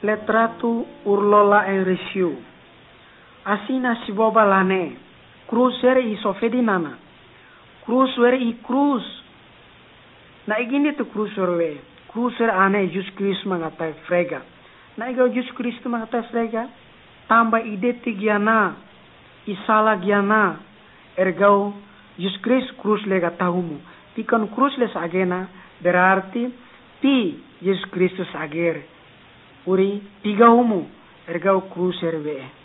letratu urlola en resiu. Asina si boba lane. Cruz i sofedinana. Cruz i cruz. Na igini tu cruz we. Cruz ane Jesus Kristus mangatai frega. Na igau Jesus Kristus mangatai frega. Tambah ideti giana. Isala giana. Ergau Jesus Kristus cruz lega tahumu. Pikon cruz les agena. Berarti pi Jesus Kristus ager. Uri tiga humu. Ergau cruz we.